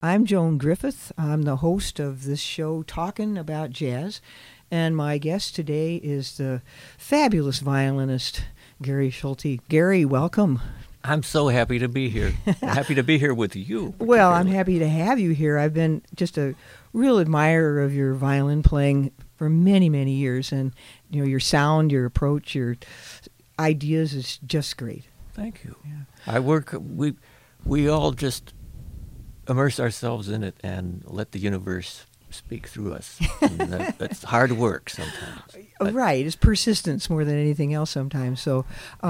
I'm Joan Griffith. I'm the host of this show, Talking About Jazz. And my guest today is the fabulous violinist, Gary Schulte. Gary, welcome. I'm so happy to be here. Happy to be here with you. Well, I'm happy to have you here. I've been just a real admirer of your violin playing for many, many years. And, you know, your sound, your approach, your ideas is just great. Thank you. Yeah. We all just immerse ourselves in it and let the universe speak through us. And that's hard work sometimes. Right, it's persistence more than anything else sometimes. So,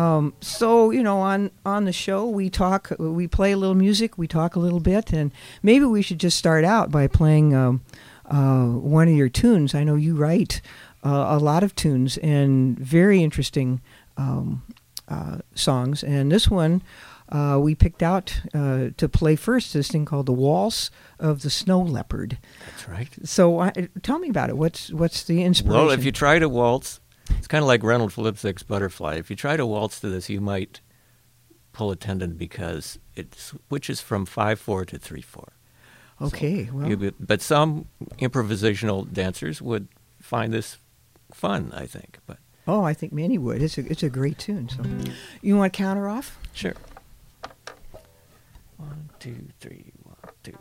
on the show we play a little music, we talk a little bit, and maybe we should just start out by playing one of your tunes. I know you write a lot of tunes and very interesting songs, and this one. We picked out to play first this thing called The Waltz of the Snow Leopard. That's right. So tell me about it. What's the inspiration? Well, if you try to waltz, it's kind of like Reynold Lipsick's Butterfly. If you try to waltz to this, you might pull a tendon because it switches from 5/4 to 3/4. Okay. So but some improvisational dancers would find this fun, I think. But I think many would. It's a great tune. So, you want to count her off? Sure. 1, 2, 3, 1, 2.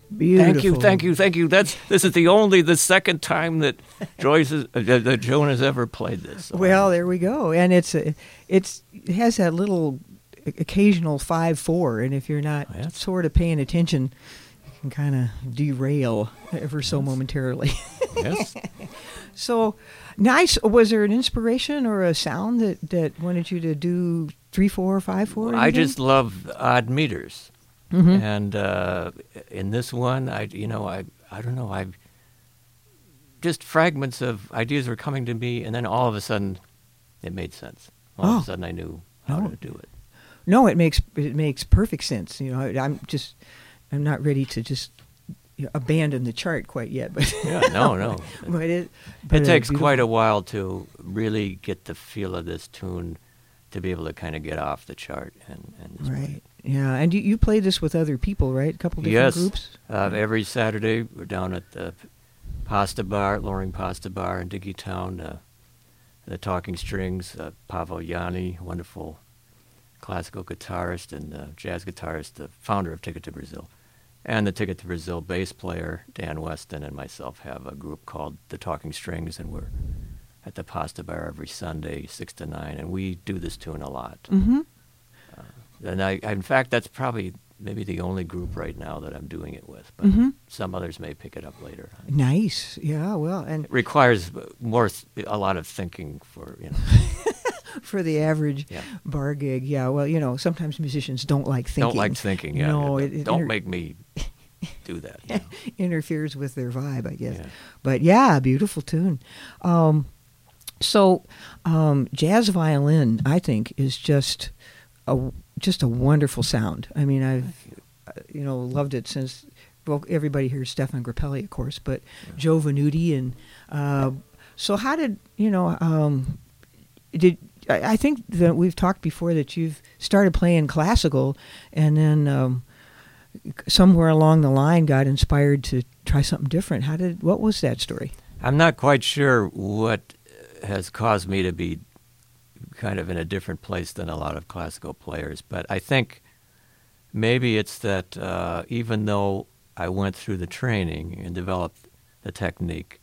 Beautiful. Thank you. This is the second time that that Joan has ever played this song. Well, there we go. And it has that little occasional 5/4, and if you're not sort of paying attention, you can kind of derail ever so momentarily. Yes. So nice. Was there an inspiration or a sound that wanted you to do 3/4, 5/4? I just love odd meters. Mm-hmm. And in this one, I don't know, I've just fragments of ideas were coming to me, and then all of a sudden, it made sense. All of a sudden, I knew how to do it. No, it makes perfect sense. I'm not ready to just abandon the chart quite yet, but yeah, no. but it takes quite a while to really get the feel of this tune to be able to kind of get off the chart and right. Yeah, and you play this with other people, right? A couple different groups? Yes. Every Saturday we're down at the Pasta Bar, Loring Pasta Bar in Diggitown. The Talking Strings, Pavel Yanni, wonderful classical guitarist and jazz guitarist, the founder of Ticket to Brazil. And the Ticket to Brazil bass player, Dan Weston, and myself have a group called the Talking Strings, and we're at the Pasta Bar every Sunday, 6 to 9, and we do this tune a lot. Mm-hmm. And in fact, that's probably maybe the only group right now that I'm doing it with, but some others may pick it up later. Nice, yeah. Well, and it requires a lot of thinking for for the average bar gig. Yeah. Well, sometimes musicians don't like thinking. Don't like thinking. Yeah. No, don't make me do that. Interferes with their vibe, I guess. Yeah. But yeah, beautiful tune. So, jazz violin, I think, is just a wonderful sound. I mean, I've loved it since. Well, everybody hears Stefan Grappelli, of course, but Joe Venuti, and so how did I think that we've talked before that you've started playing classical, and then somewhere along the line got inspired to try something different. What was that story? I'm not quite sure what has caused me to be kind of in a different place than a lot of classical players, but I think maybe it's that even though I went through the training and developed the technique,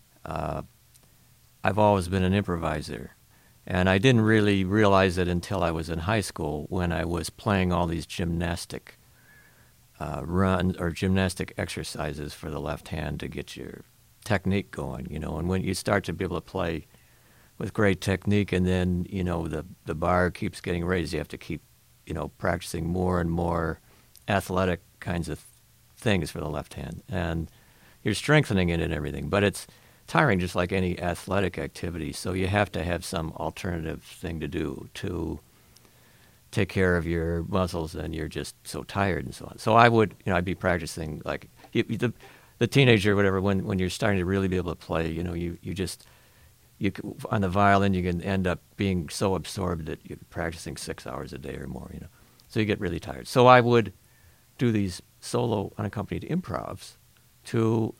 I've always been an improviser, and I didn't really realize it until I was in high school when I was playing all these gymnastic runs or gymnastic exercises for the left hand to get your technique going, and when you start to be able to play with great technique, and then the bar keeps getting raised, you have to keep practicing more and more athletic kinds of things for the left hand, and you're strengthening it and everything, but it's tiring just like any athletic activity, so you have to have some alternative thing to do to take care of your muscles, and you're just so tired and so on. So I'd be practicing like the teenager or whatever, when you're starting to really be able to play, you on the violin, you can end up being so absorbed that you're practicing 6 hours a day or more, so you get really tired. So I would do these solo unaccompanied improvs to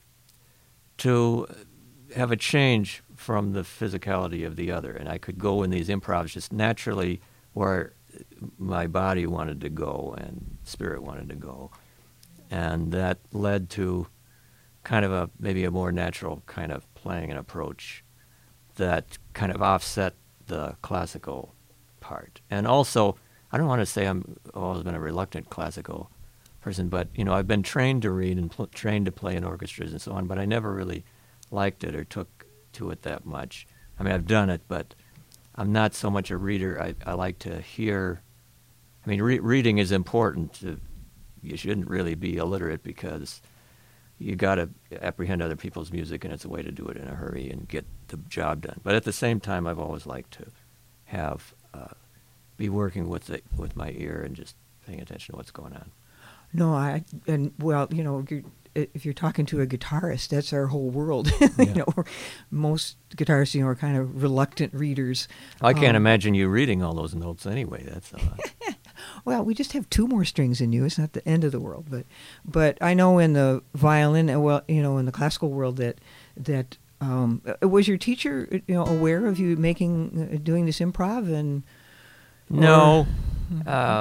have a change from the physicality of the other, and I could go in these improvs just naturally where my body wanted to go and spirit wanted to go, and that led to kind of maybe a more natural kind of playing and approach that kind of offset the classical part. And also, I don't want to say I've always been a reluctant classical person, but I've been trained to read and trained to play in orchestras and so on, but I never really liked it or took to it that much. I mean, I've done it, but I'm not so much a reader. I like to hear. I mean, reading is important. You shouldn't really be illiterate because you got to apprehend other people's music, and it's a way to do it in a hurry and get the job done. But at the same time, I've always liked to have be working with my ear and just paying attention to what's going on. No, if you're talking to a guitarist, that's our whole world. Yeah. Most guitarists, are kind of reluctant readers. I can't imagine you reading all those notes anyway. That's well, we just have 2 more strings in you. It's not the end of the world, but I know in the violin, in the classical world that was your teacher, aware of you doing this improv and no.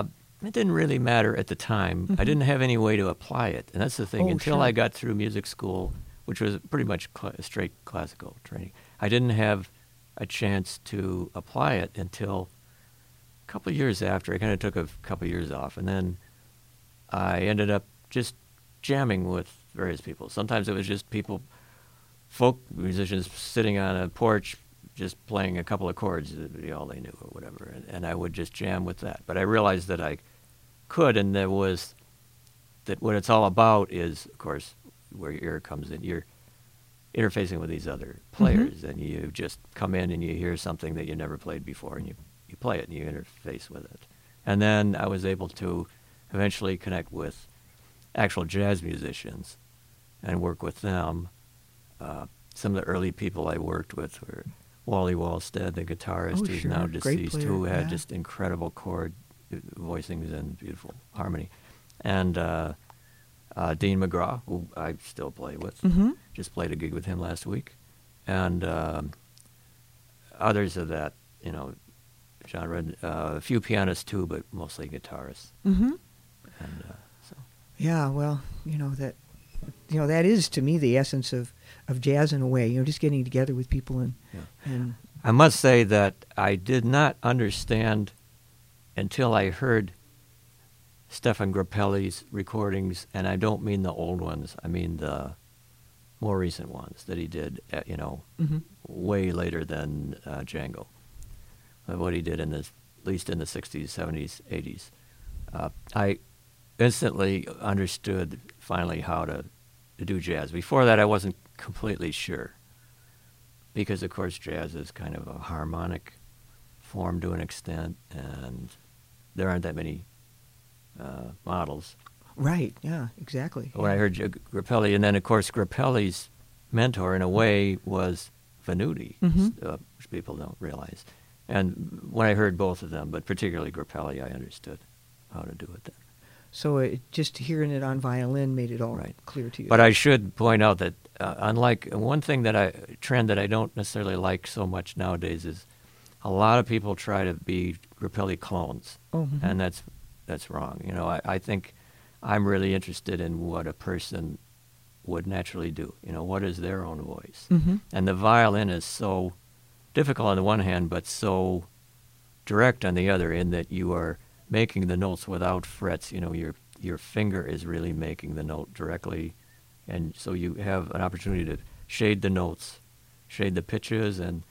it didn't really matter at the time. I didn't have any way to apply it, and that's the thing. Oh, Until sure. I got through music school, which was pretty much straight classical training, I didn't have a chance to apply it until a couple of years after. I kind of took a couple of years off, and then I ended up just jamming with various people. Sometimes it was just folk musicians sitting on a porch just playing a couple of chords, that'd be all they knew or whatever, and I would just jam with that. But I realized that I could, and that what it's all about is, of course, where your ear comes in. You're interfacing with these other players, and you just come in and you hear something that you never played before, and you play it and you interface with it. And then I was able to eventually connect with actual jazz musicians and work with them. Some of the early people I worked with were Wally Wallstead, the guitarist, who's now deceased, who had just incredible chord voicings and beautiful harmony. And Dean McGraw, who I still play with, just played a gig with him last week. And others of that, genre, a few pianists too, but mostly guitarists. And so. Yeah, well, that is to me the essence of jazz in a way. Just getting together with people and I must say that I did not understand until I heard Stefan Grappelli's recordings, and I don't mean the old ones. I mean the more recent ones that he did, way later than Django. What he did at least in the 60s, 70s, 80s. I instantly understood finally how to do jazz. Before that, I wasn't completely sure, because of course jazz is kind of a harmonic form to an extent, and there aren't that many models. Right, yeah, exactly. When I heard Grappelli, and then of course Grappelli's mentor in a way was Venuti, which people don't realize. And when I heard both of them, but particularly Grappelli, I understood how to do it then. So just hearing it on violin made it all clear to you. But I should point out that unlike one trend that I don't necessarily like so much nowadays is a lot of people try to be Grappelli clones, and that's wrong. I think I'm really interested in what a person would naturally do. What is their own voice? And the violin is so difficult on the one hand, but so direct on the other, in that you are making the notes without frets. Your finger is really making the note directly, and so you have an opportunity to shade the notes, shade the pitches, and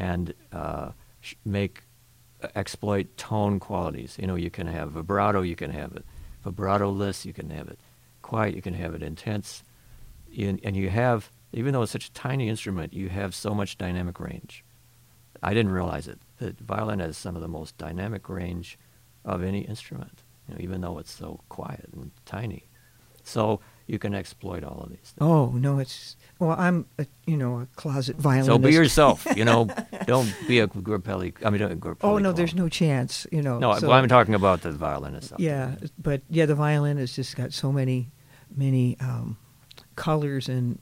exploit tone qualities. You can have vibrato, you can have it vibrato-less, you can have it quiet, you can have it intense, and you have, even though it's such a tiny instrument, you have so much dynamic range. I didn't realize it. The violin has some of the most dynamic range of any instrument, even though it's so quiet and tiny. So you can exploit all of these things. Oh, no, I'm a closet violinist. So be yourself, don't be a Grappelli. Grappelli. Oh, no, there's no chance, No, so, I'm talking about the violinist. Yeah, but the violin has just got so many colors and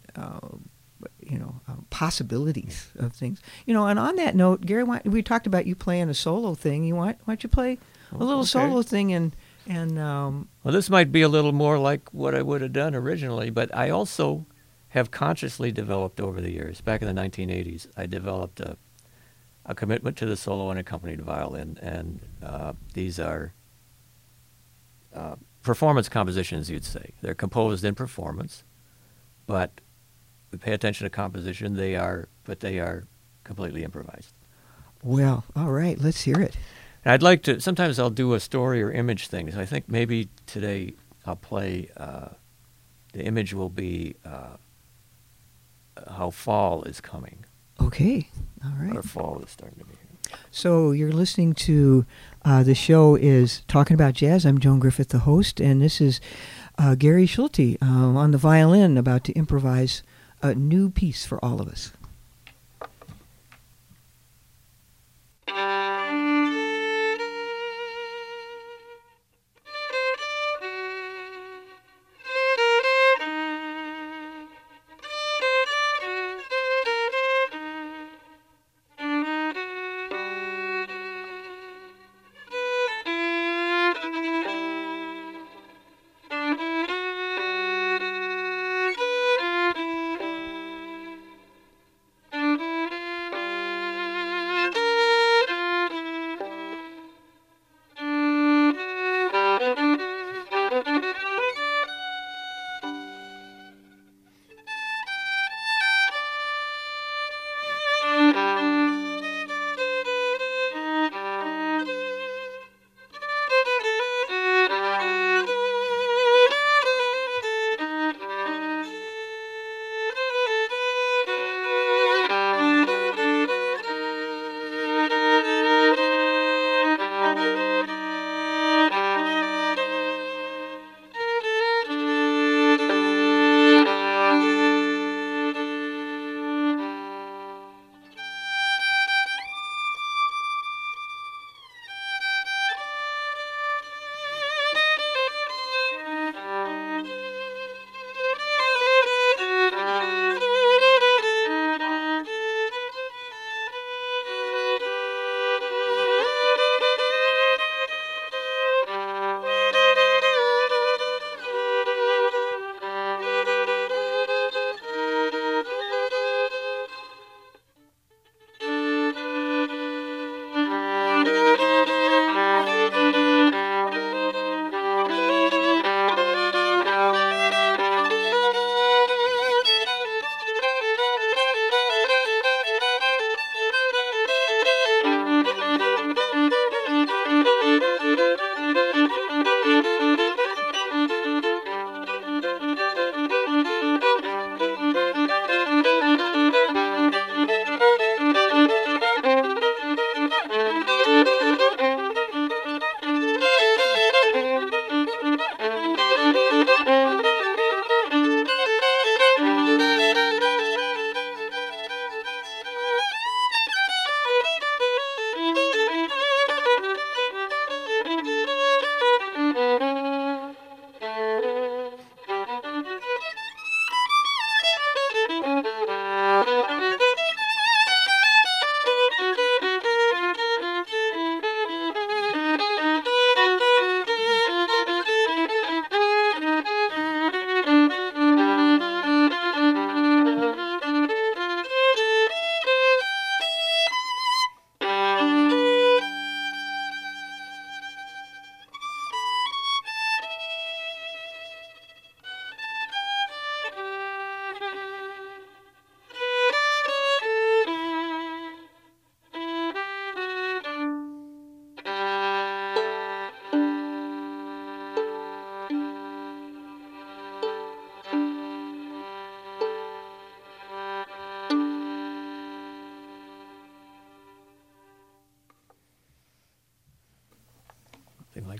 possibilities of things. And on that note, Gary, we talked about you playing a solo thing. Why don't you play a little solo thing and well, this might be a little more like what I would have done originally, but I also have consciously developed over the years. Back in the 1980s, I developed a commitment to the solo unaccompanied violin, and these are performance compositions, you'd say. They're composed in performance, but we pay attention to composition. They are completely improvised. Well, all right, let's hear it. And I'd like to, sometimes I'll do a story or image thing. So I think maybe today I'll play, the image will be how fall is coming. Okay, all right. Or fall is starting to be here. So you're listening to, the show is Talking About Jazz. I'm Joan Griffith, the host, and this is Gary Schulte on the violin, about to improvise a new piece for all of us.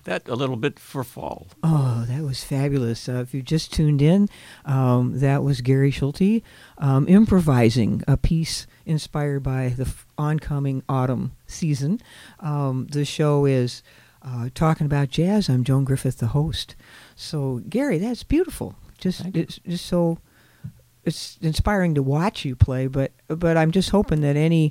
that a little bit for fall. Oh, that was fabulous. If you just tuned in, that was Gary Schulte improvising a piece inspired by the oncoming autumn season. The show is talking about jazz. I'm Joan Griffith, the host. So, Gary, that's beautiful. It's just so it's inspiring to watch you play. But I'm just hoping that any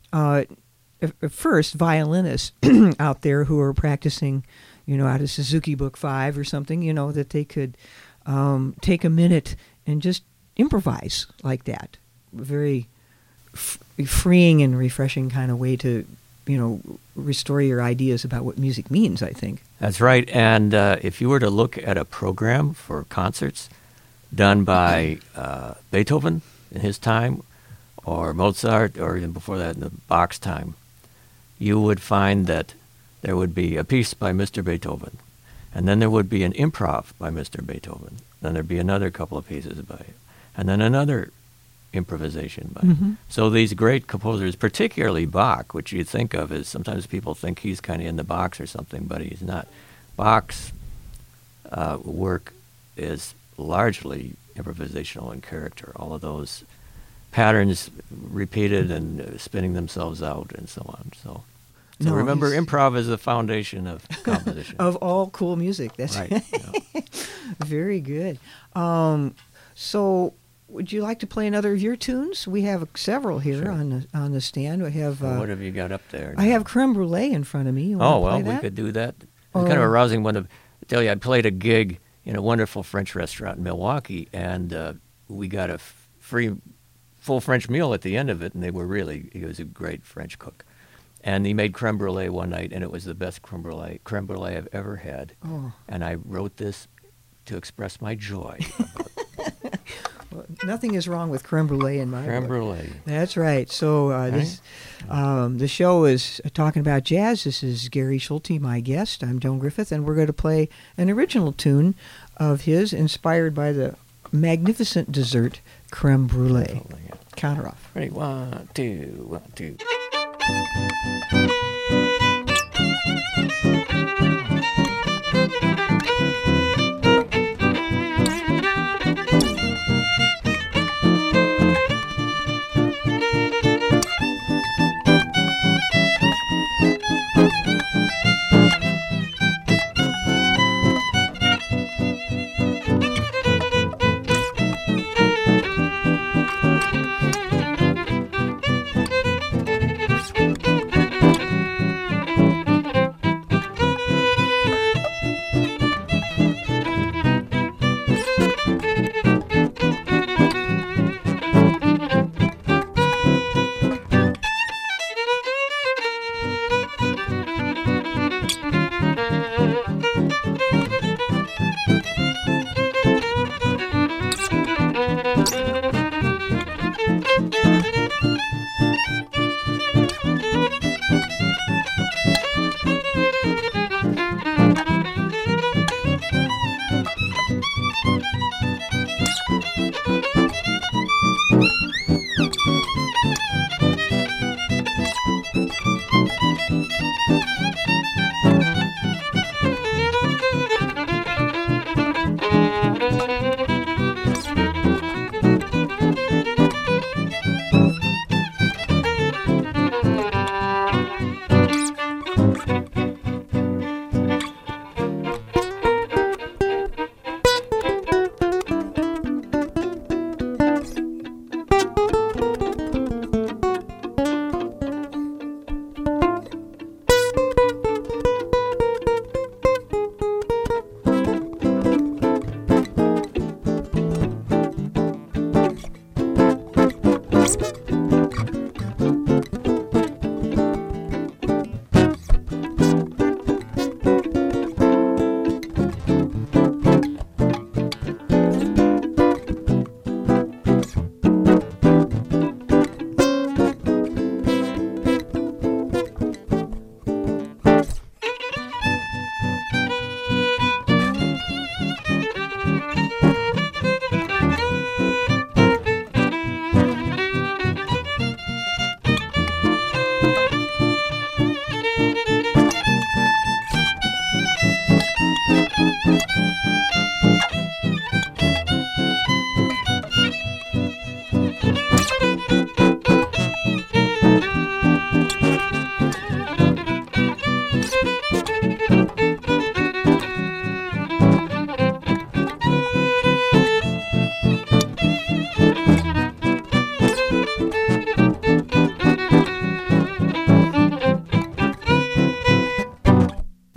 first violinists out there who are practicing, out of Suzuki Book 5 or something, that they could take a minute and just improvise like that. Very freeing and refreshing kind of way to, restore your ideas about what music means, I think. That's right. And if you were to look at a program for concerts done by Beethoven in his time, or Mozart, or even before that in the Bach's time, you would find that there would be a piece by Mr. Beethoven, and then there would be an improv by Mr. Beethoven. Then there'd be another couple of pieces by, and then another improvisation by. Mm-hmm. So these great composers, particularly Bach, which you think of as sometimes people think he's kind of in the box or something, but he's not. Bach's work is largely improvisational in character. All of those patterns repeated and spinning themselves out and so on. So remember, improv is the foundation of composition. Of all cool music. That's right. Yeah. Very good. So would you like to play another of your tunes? We have several here on the stand. We have. What have you got up there now? I have Creme Brulee in front of me. You want to play that? We could do that. It's kind of a rousing one. I tell you, I played a gig in a wonderful French restaurant in Milwaukee, and we got a free full French meal at the end of it, and he was a great French cook. And he made creme brulee one night, and it was the best creme brulee I've ever had. Oh. And I wrote this to express my joy. Well, nothing is wrong with creme brulee in my creme book. brulee. That's right. So the show is talking about jazz. This is Gary Schulte, my guest. I'm Joan Griffith, and we're going to play an original tune of his inspired by the magnificent dessert creme brulee. Count her off. Ready? 1, 2, 1, 2.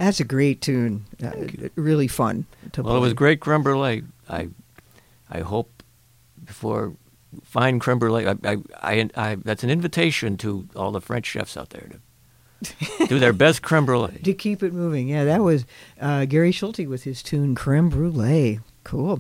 That's a great tune. Really fun to play. Well, it was great creme brulee. I hope before fine creme brulee. That's an invitation to all the French chefs out there to do their best creme brulee. To keep it moving. Yeah, that was Gary Schulte with his tune Creme Brulee. Cool.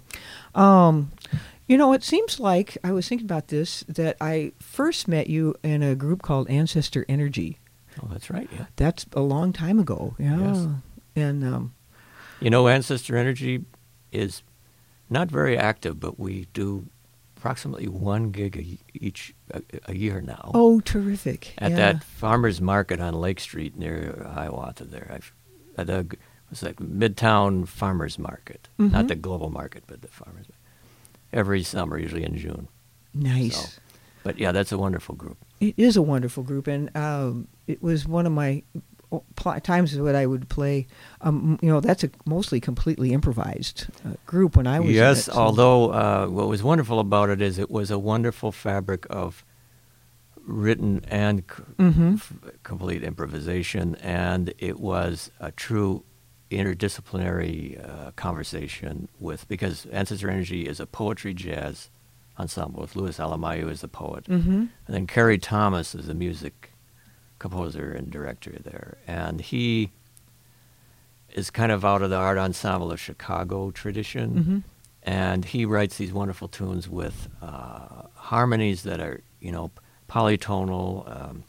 It seems like, I was thinking about this, that I first met you in a group called Ancestor Energy. Oh, that's right, yeah. That's a long time ago. Yeah. Yes. And Ancestor Energy is not very active, but we do approximately one gig a year now. Oh, terrific! At that farmers market on Lake Street near Hiawatha. There, it's like Midtown Farmers Market, not the global market, but the farmers market. Every summer, usually in June. Nice. So, but yeah, that's a wonderful group. It is a wonderful group, and it was one of my times that I would play. That's a mostly completely improvised group when I was Yes, in it, so. although what was wonderful about it is it was a wonderful fabric of written and complete improvisation, and it was a true interdisciplinary conversation because Ancestor Energy is a poetry jazz ensemble with Louis Alamayu as the poet, and then Kerry Thomas is the music composer and director there, and he is kind of out of the art ensemble of Chicago tradition, and he writes these wonderful tunes with harmonies that are polytonal.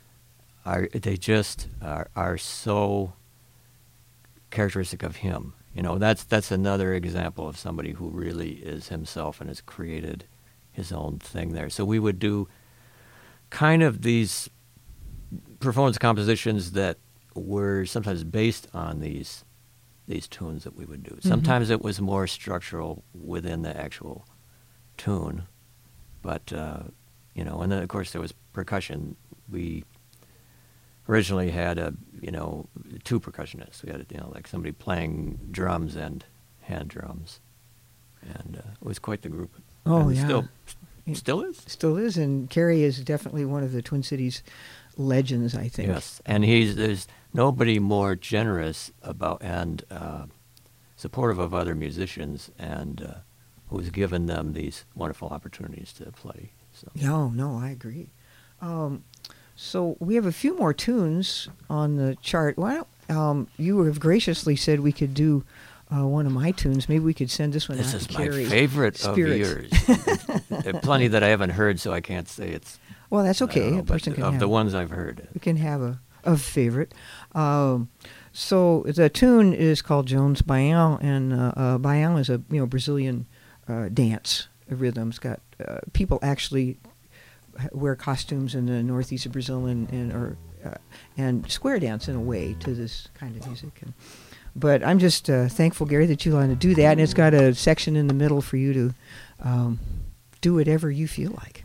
Are so characteristic of him. That's another example of somebody who really is himself and has created his own thing there. So we would do kind of these performance compositions that were sometimes based on these tunes that we would do. Sometimes it was more structural within the actual tune, but and then of course there was percussion. We originally had two percussionists. We had like somebody playing drums and hand drums, and it was quite the group. Oh, and yeah. Still is. Still is, and Kerry is definitely one of the Twin Cities legends, I think. Yes, and there's nobody more generous about and supportive of other musicians, and who's given them these wonderful opportunities to play. So. No, I agree. So we have a few more tunes on the chart. Why don't you have graciously said we could do one of my tunes? Maybe we could send this one This out is to my Kerry. favorite Spirit. of yours. There are plenty that I haven't heard, so I can't say it's. Well, that's okay. I don't know, A person but can of have the ones I've heard. We can have a favorite. So the tune is called Jones Baião, and Baião is a Brazilian dance rhythm. It's got people actually wear costumes in the northeast of Brazil and square dance in a way to this kind of music. But I'm just thankful, Gary, that you want to do that, and it's got a section in the middle for you to do whatever you feel like.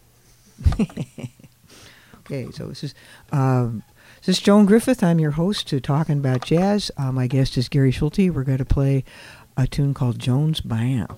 Okay, so this is Joan Griffith. I'm your host to Talking About Jazz. My guest is Gary Schulte. We're going to play a tune called Jones Baião.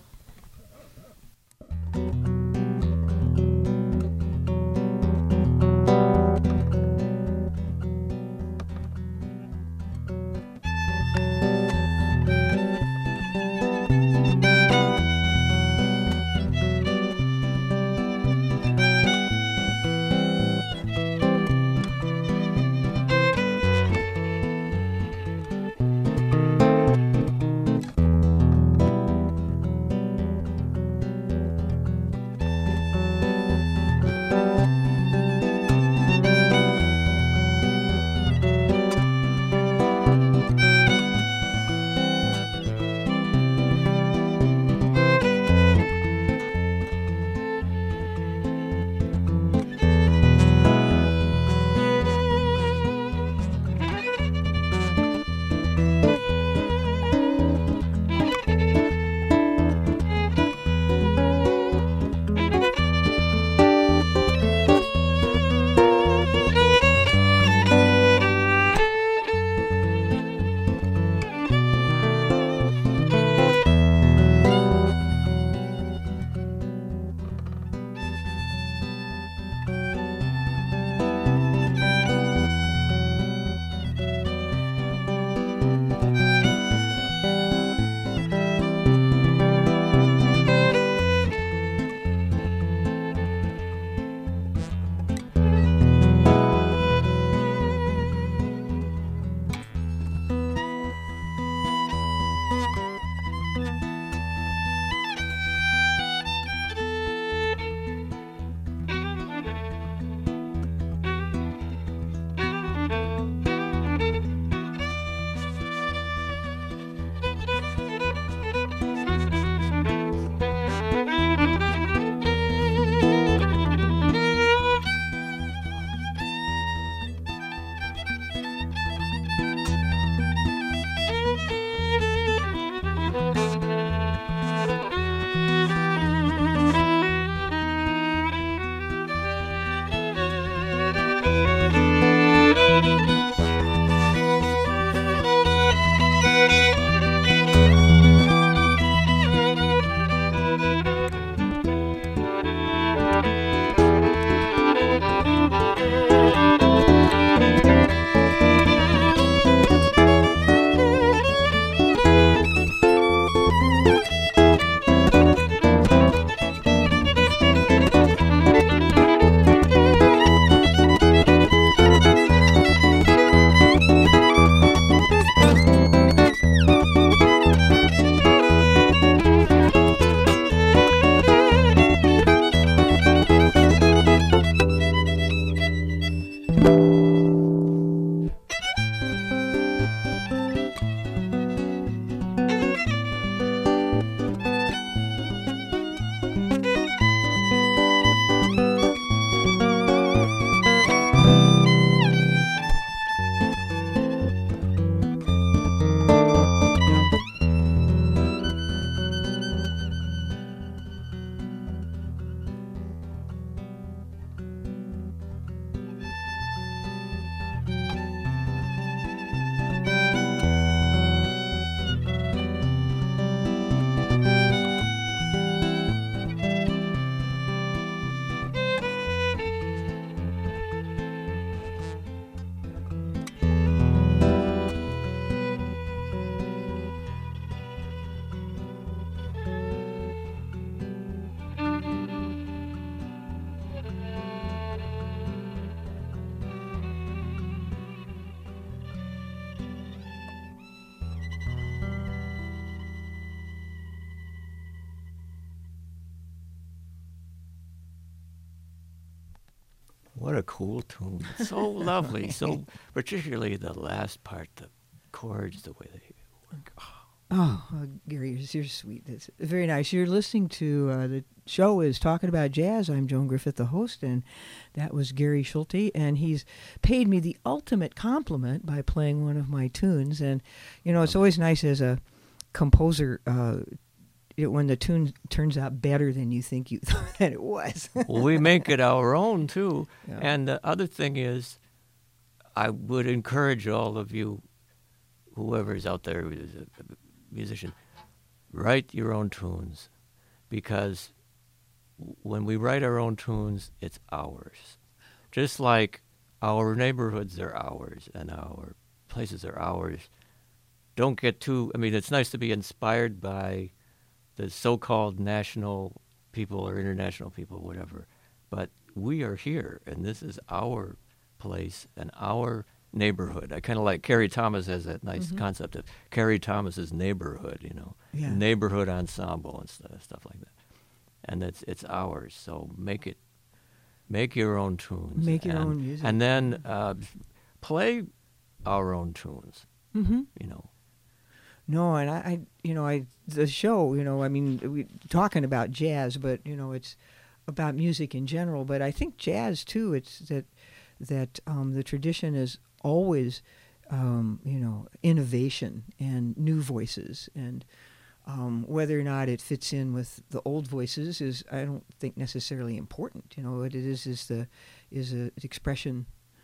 what a cool tune. So lovely. So particularly the last part, the chords, the way they work. Gary, you're sweet. It's very nice. You're listening to the show is Talking About Jazz. I'm Joan Griffith, the host, and that was Gary Schulte, and he's paid me the ultimate compliment by playing one of my tunes. And, you know, it's always nice as a composer when the tune turns out better than you think you thought that it was. Well, we make it our own, too. Yeah. And the other thing is, I would encourage all of you, whoever's out there who is a musician, write your own tunes, because when we write our own tunes, it's ours. Just like our neighborhoods are ours and our places are ours. Don't get too, I mean, it's nice to be inspired by the so-called national people or international people, whatever, but we are here, and this is our place and our neighborhood. I kind of like Carrie Thomas has that nice concept of Carrie Thomas's neighborhood, you know, neighborhood ensemble and stuff like that. And it's ours. So make your own tunes. Make your own music. And then play our own tunes, you know. No, and the show, you know, I mean, we talking about jazz, but, you know, it's about music in general. But I think jazz, too, it's that the tradition is always, you know, innovation and new voices. And whether or not it fits in with the old voices is, I don't think, necessarily important. You know, what it is an expression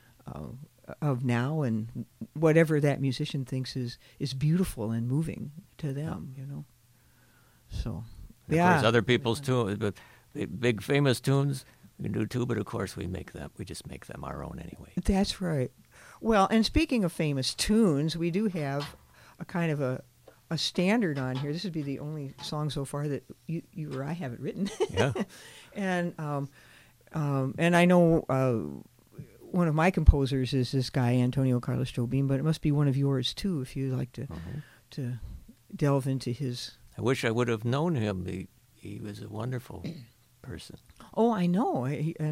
of now, and whatever that musician thinks is beautiful and moving to them, you know. So, Of course, other people's tunes, but big famous tunes we can do too, but of course we just make them our own anyway. That's right. Well, and speaking of famous tunes, we do have a kind of a standard on here. This would be the only song so far that you or I haven't written. Yeah. And I know one of my composers is this guy Antonio Carlos Jobim, but it must be one of yours too, if you like to delve into his. I wish I would have known him. He was a wonderful person. Oh, I know.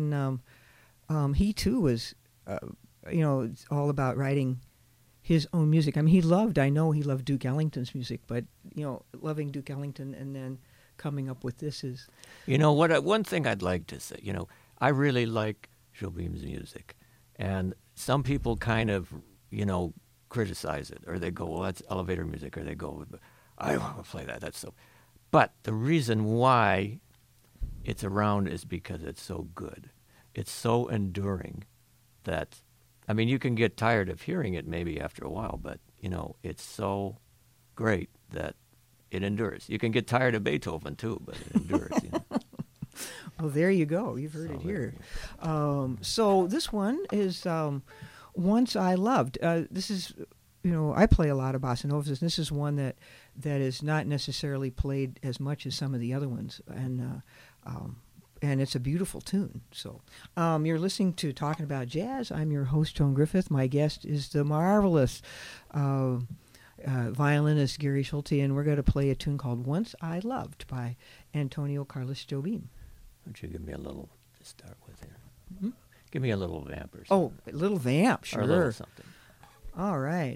He too was, you know, it's all about writing his own music. I mean, I know he loved Duke Ellington's music, but, you know, loving Duke Ellington and then coming up with this is. You know, one thing I'd like to say, you know, I really like Jobim's music, and some people kind of, you know, criticize it, or they go, well, that's elevator music, or they go, I don't want to play that, that's so. But the reason why it's around is because it's so good. It's so enduring that, I mean, you can get tired of hearing it maybe after a while, but, you know, it's so great that it endures. You can get tired of Beethoven too, but it endures, you know. Well, there you go. You've heard it here. So this one is Once I Loved. This is, you know, I play a lot of bossa novas, and this is one that is not necessarily played as much as some of the other ones, and it's a beautiful tune. So you're listening to Talking About Jazz. I'm your host, Joan Griffith. My guest is the marvelous violinist Gary Schulte, and we're going to play a tune called Once I Loved by Antonio Carlos Jobim. Why don't you give me a little to start with here? Mm-hmm. Give me a little vamp or something. Oh, a little vamp, sure. Or a little something. All right.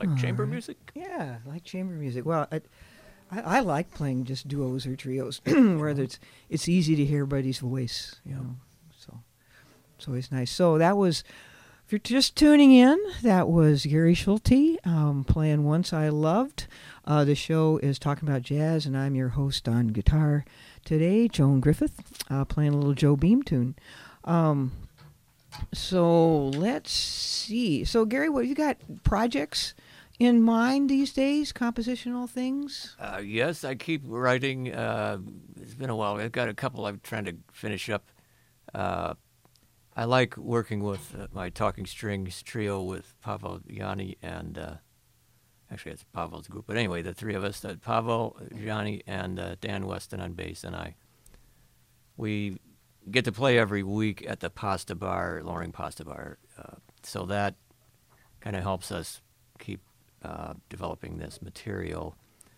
like All chamber right. music. Yeah, I like chamber music. Well, I like playing just duos or trios, where it's easy to hear everybody's voice. You Yeah. know, so it's always nice. So that was, if you're just tuning in, that was Gary Schulte playing "Once I Loved." The show is talking about jazz, and I'm your host on guitar today, Joan Griffith, playing a little Joe Beam tune. So let's see. So Gary, what you got projects in mind these days? Compositional things? Yes, I keep writing. It's been a while. I've got a couple I'm trying to finish up. I like working with my Talking Strings trio with Pavel Yanni and actually it's Pavel's group, but anyway, the three of us, Pavel, Yanni, and Dan Weston on bass, and we get to play every week at the Pasta Bar, Loring Pasta Bar. So that kind of helps us keep developing this material.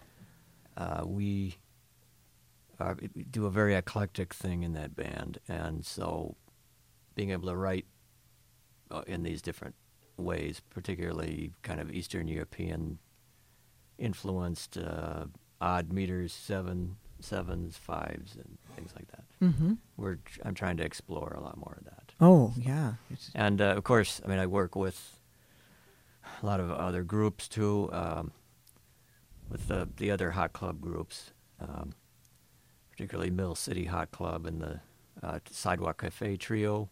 We do a very eclectic thing in that band, and so being able to write in these different ways, particularly kind of Eastern European influenced odd meters, sevens, fives, and things like that. Mm-hmm. I'm trying to explore a lot more of that. Oh, yeah. And of course, I mean, I work with a lot of other groups too, with the other hot club groups, particularly Mill City Hot Club and the Sidewalk Cafe Trio.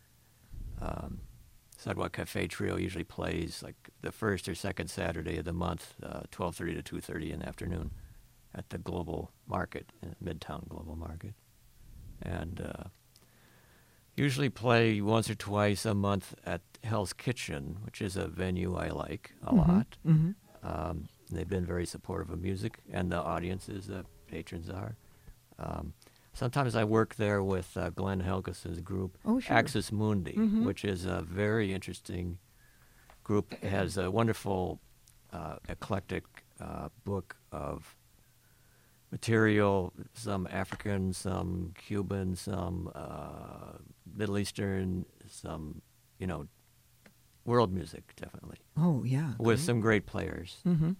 Sidewalk Cafe Trio usually plays like the first or second Saturday of the month, 12:30 to 2:30 in the afternoon, at the Global Market, Midtown Global Market, and usually play once or twice a month at Hell's Kitchen, which is a venue I like a lot. Mm-hmm. They've been very supportive of music, and the audiences, the patrons are. Sometimes I work there with Glenn Helgeson's group, Oh, sure. Axis Mundi, Mhm. which is a very interesting group. It has a wonderful, eclectic book of material, some African, some Cuban, some Middle Eastern, some, world music, definitely, Oh, yeah. with great. some great players. Mm-hmm.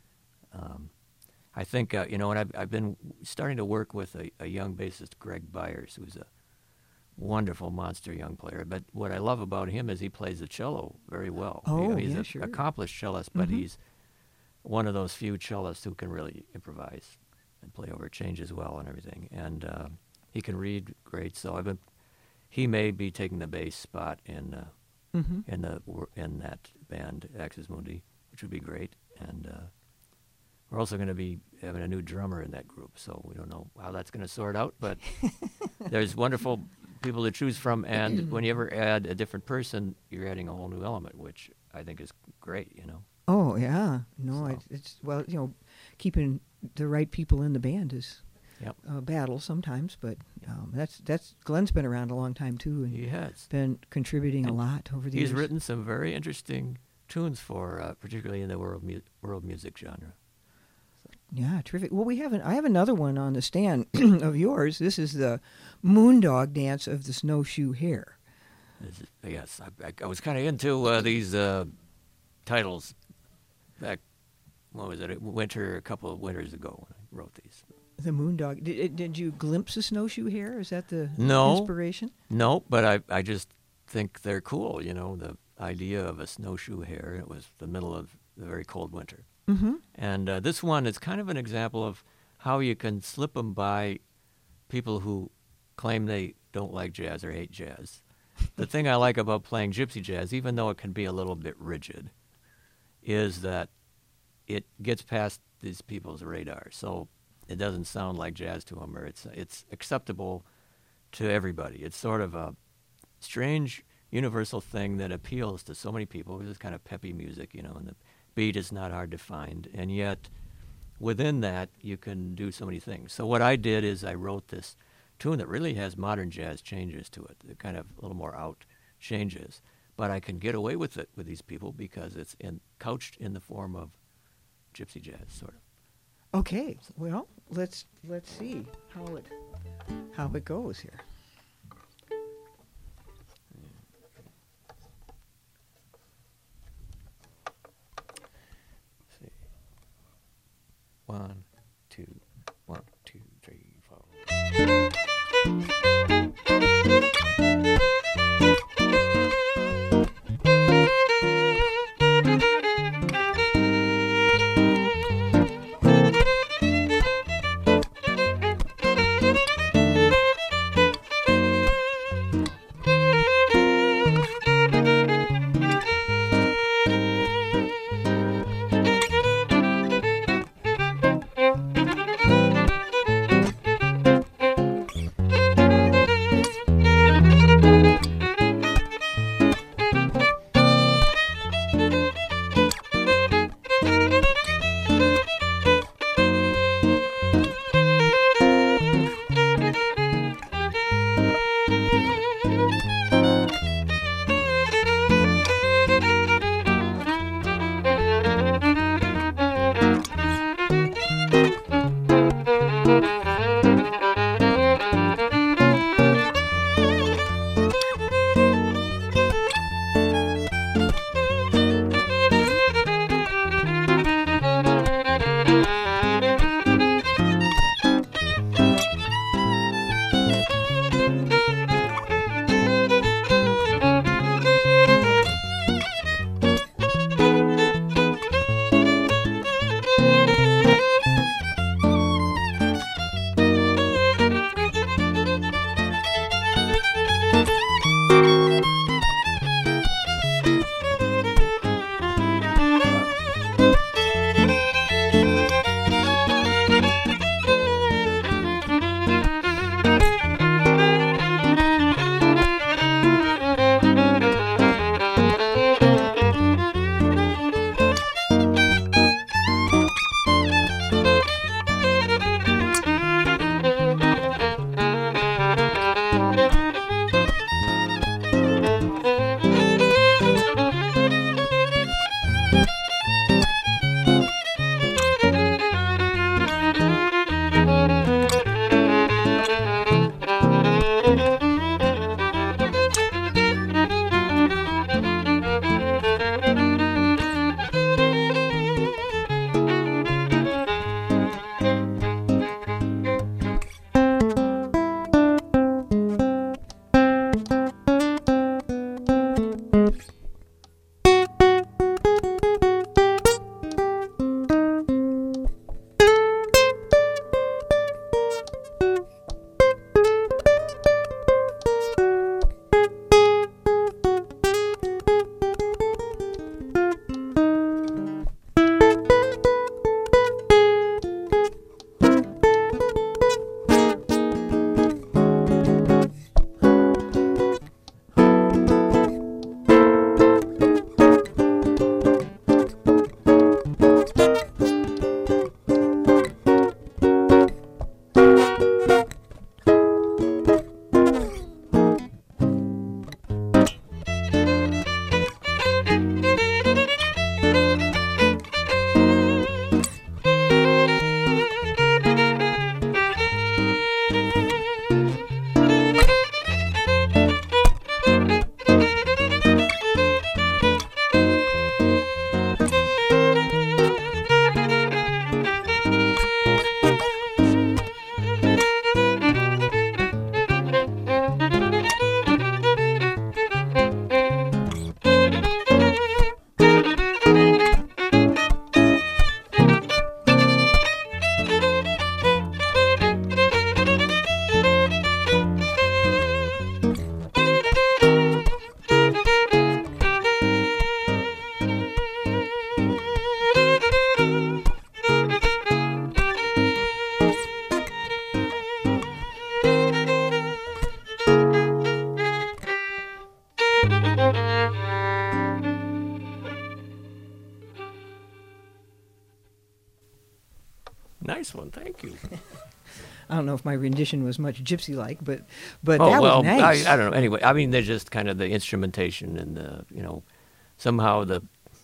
I think, and I've been starting to work with a young bassist, Greg Byers, who's a wonderful monster young player. But what I love about him is he plays the cello very well. Oh, he's yeah, an sure. accomplished cellist, but Mhm. he's one of those few cellists who can really improvise and play over changes well and everything. And he can read great. So he may be taking the bass spot in Mm-hmm. in that band, Axis Mundi, which would be great. And we're also going to be having a new drummer in that group, so we don't know how that's going to sort out, but there's wonderful people to choose from, and when you ever add a different person, you're adding a whole new element, which I think is great, Oh, yeah. No, So. it's well, keeping the right people in the band is Yep. a battle sometimes, but that's Glenn's been around a long time too, and He has. been contributing a And lot over the He's years. written some very interesting tunes for, particularly in the world music genre. Yeah, terrific. Well, I have another one on the stand of yours. This is the Moondog Dance of the Snowshoe Hare. Yes, I was kind of into these titles back, what was it, a couple of winters ago when I wrote these. The Moondog. Did you glimpse a snowshoe hare? Is that the No. inspiration? No, but I just think they're cool, the idea of a snowshoe hare. It was the middle of the very cold winter. Mm-hmm. And this one is kind of an example of how you can slip them by people who claim they don't like jazz or hate jazz. The thing I like about playing gypsy jazz, even though it can be a little bit rigid, is that it gets past these people's radar. So it doesn't sound like jazz to them, or it's acceptable to everybody. It's sort of a strange universal thing that appeals to so many people. It's kind of peppy music, and the beat is not hard to find, and yet within that you can do so many things. So what I did is I wrote this tune that really has modern jazz changes to it, the kind of a little more out changes, but I can get away with it with these people because it's couched in the form of gypsy jazz, sort of. Okay. Well, let's see how it goes here. 1, 2, 1, 2, 3, 4. Nice one, thank you. I don't know if my rendition was much gypsy-like, but Oh, that well, was nice. I don't know. Anyway, I mean, they're just kind of the instrumentation and the, somehow the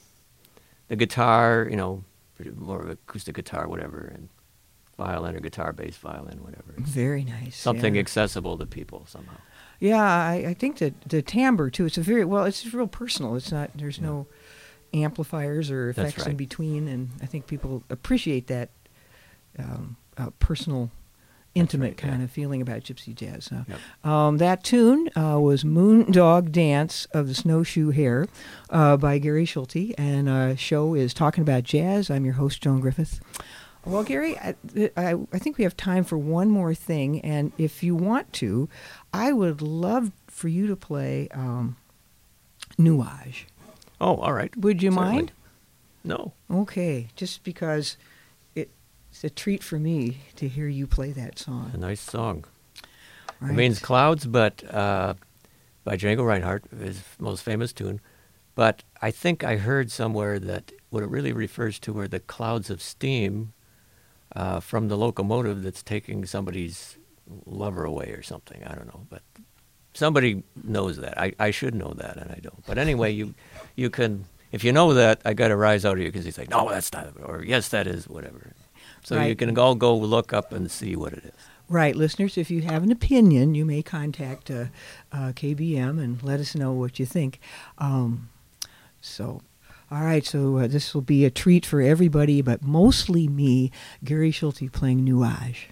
guitar, more of acoustic guitar, whatever, and violin or guitar, bass, violin, whatever. Very nice. Something yeah. accessible to people somehow. Yeah, I think that the timbre too. It's it's real personal. It's not. There's no amplifiers or effects right. in between, and I think people appreciate that personal, intimate right, kind yeah. of feeling about gypsy jazz. Yep. That tune was Moondog Dance of the Snowshoe Hare by Gary Schulte, and show is Talking About Jazz. I'm your host, Joan Griffith. Well, Gary, I think we have time for one more thing, and if you want to, I would love for you to play Nuage. Oh, all right. Would you Certainly. mind? No. Okay, just because it's a treat for me to hear you play that song. A nice song. Right. It means Clouds, but by Django Reinhardt, his most famous tune. But I think I heard somewhere that what it really refers to are the clouds of steam from the locomotive that's taking somebody's lover away or something. I don't know, but somebody knows that. I should know that, and I don't. But anyway, you can, if you know that, I got to rise out of you because he's like, no, that's not, or yes, that is, whatever. So Right. you can all go look up and see what it is. Right, listeners, if you have an opinion, you may contact KBM and let us know what you think. All right, so this will be a treat for everybody, but mostly me, Gary Schulte, playing Nuage.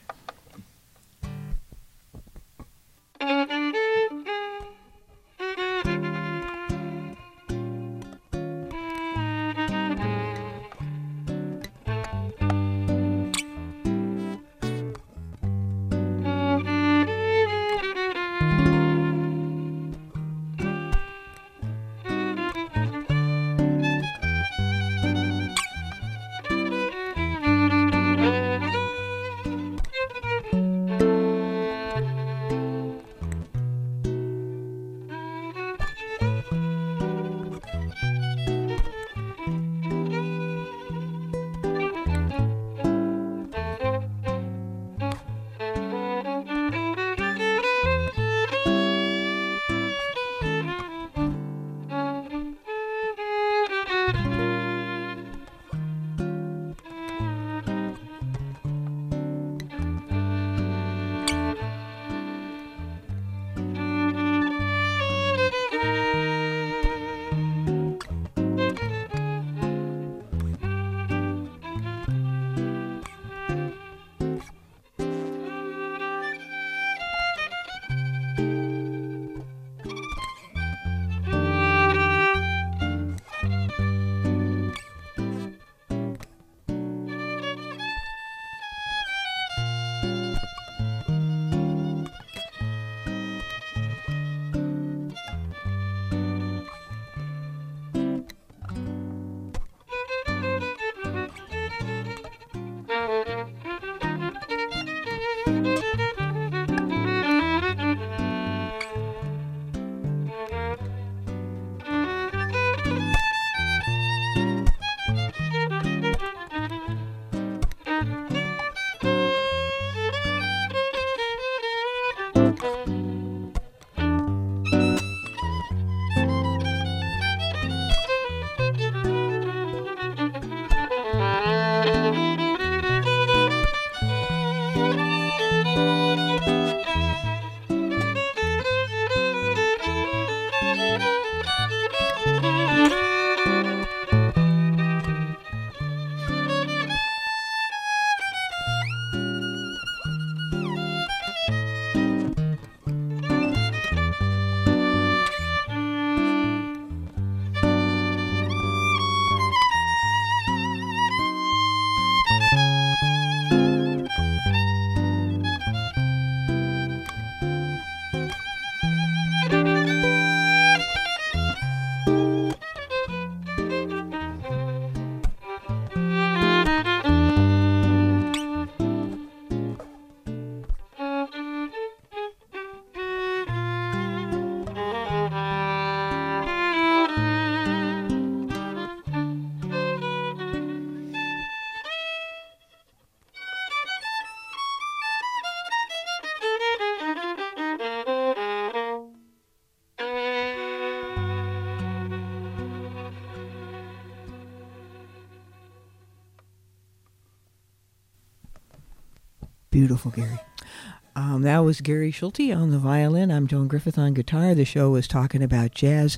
Beautiful, Gary. That was Gary Schulte on the violin. I'm Joan Griffith on guitar. The show was talking about jazz,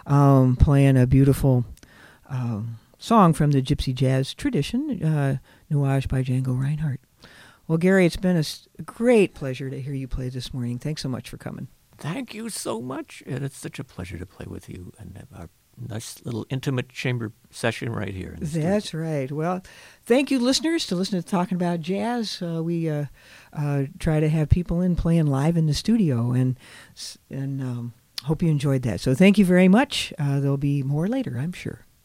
playing a beautiful song from the gypsy jazz tradition, Nuage by Django Reinhardt. Well, Gary, it's been a great pleasure to hear you play this morning. Thanks so much for coming. Thank you so much, and it's such a pleasure to play with you and have our nice little intimate chamber session right here. In the That's studio. right. Well, thank you, listeners, to listen to Talking About Jazz. We try to have people in playing live in the studio, and hope you enjoyed that. So thank you very much. There'll be more later, I'm sure.